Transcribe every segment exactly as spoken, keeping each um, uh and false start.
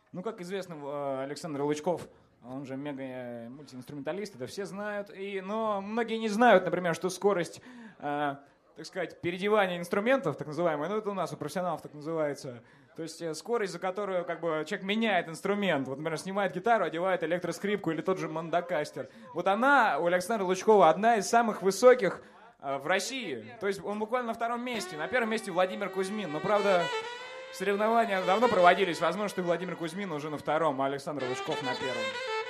Ну, как известно, э, Александр Лучков, он же мега-мультиинструменталист, это все знают. И, но многие не знают, например, что скорость, э, так сказать, переодевания инструментов, так называемая, ну, это у нас у профессионалов так называется, то есть э, скорость, за которую как бы человек меняет инструмент. Вот, например, снимает гитару, одевает электроскрипку или тот же мандокастер. Вот она у Александра Лучкова одна из самых высоких э, в России. То есть он буквально на втором месте. На первом месте Владимир Кузьмин. Но, правда, соревнования давно проводились. Возможно, что Владимир Кузьмин уже на втором, а Александр Лучков на первом.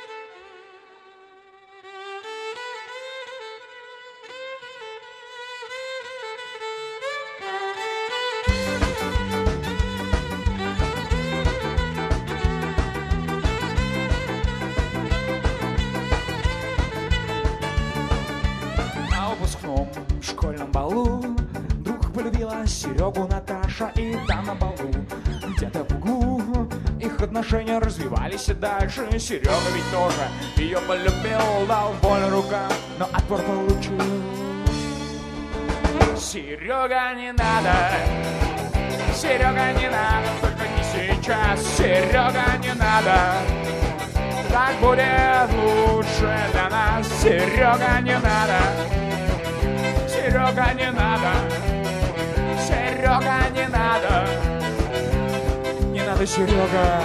Школьном балу вдруг полюбила Серегу Наташа, и там на балу где-то в углу их отношения развивались и дальше. Серега ведь тоже ее полюбил, дал волю рукам, но отпор получил. Серега, не надо, Серега, не надо, только не сейчас. Серега, не надо, так будет лучше для нас. Серега, не надо, Серега, не надо, Серега, не надо, не надо, Серега.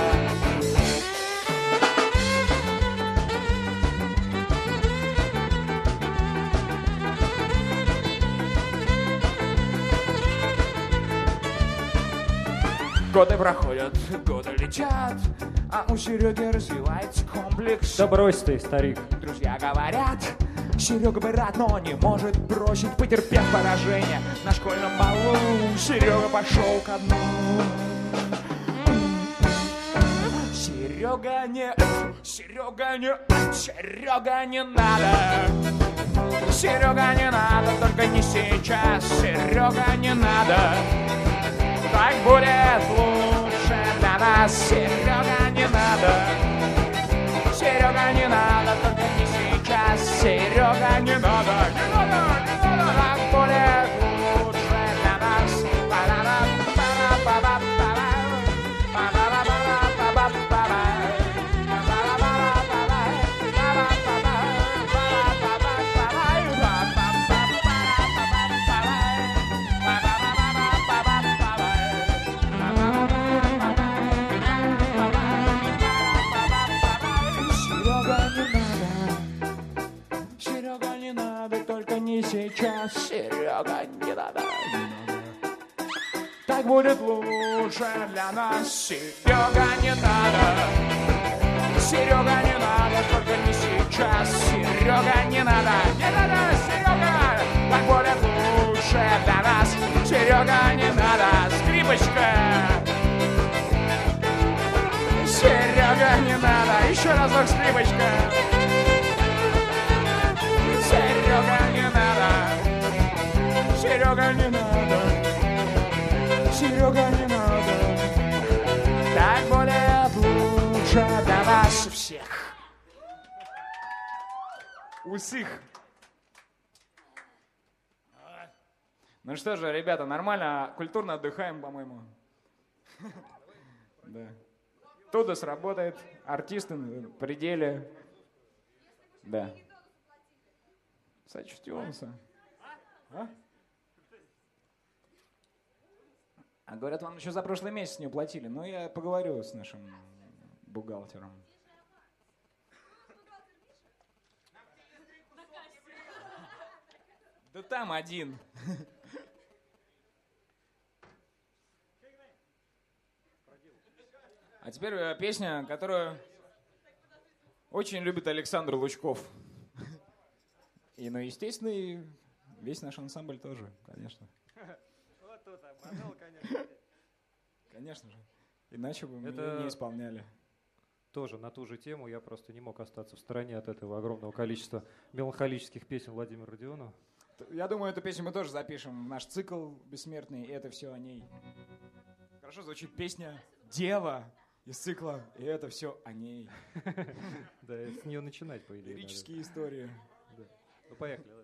Годы проходят, годы летят, а у Сереги развивается комплекс. Да брось ты, старик. Друзья говорят, Серега бы рад, но не может бросить, потерпев поражение на школьном балу. Серега пошел ко дну. Серега, не, Серега, не, Серега, не надо. Серега, не надо, только не сейчас. Серега, не надо, так будет лучше для нас. Серега, не надо, Серега, не надо, только не сейчас. Серега, не надо, не надо, не надо, так будет лучше для нас. Сейчас, Серега, не надо, не надо, так будет лучше для нас. Серега, не надо, Серега, не надо, только не сейчас. Серега, не надо, не надо, Серега, так будет лучше для нас. Серега, не надо, скрипочка. Серега, не надо, еще разок скрипочка. Серега, не надо, Серега, не надо, Серега, не надо, так будет лучше для нас всех. Усых. Ну что же, ребята, нормально, культурно отдыхаем, по-моему. Да. Туда сработает, артисты в пределе. Да. Сочтемся. А? А говорят, вам еще за прошлый месяц не уплатили. Но я поговорю с нашим бухгалтером. Да там один. А теперь песня, которую очень любит Александр Лучков. И, ну, естественно, и весь наш ансамбль тоже, конечно. Вот тут обманул, конечно. Конечно же. Иначе бы мы Это не исполняли. Тоже на ту же тему. Я просто не мог остаться в стороне от этого огромного количества меланхолических песен Владимира Родионова. Я думаю, эту песню мы тоже запишем в наш цикл бессмертный, и это все о ней. Хорошо звучит песня «Дева» из цикла, и это все о ней. Да, с нее начинать, по идее. Лирические истории. Ну, поехали.